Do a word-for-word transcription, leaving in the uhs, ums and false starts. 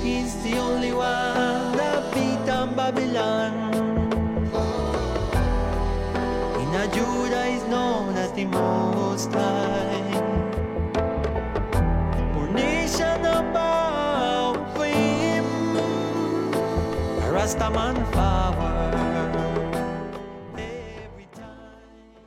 He's the only one that beat on Babylon. In a Judah is known as the Most High. More nation bow for him. A Rastaman forward.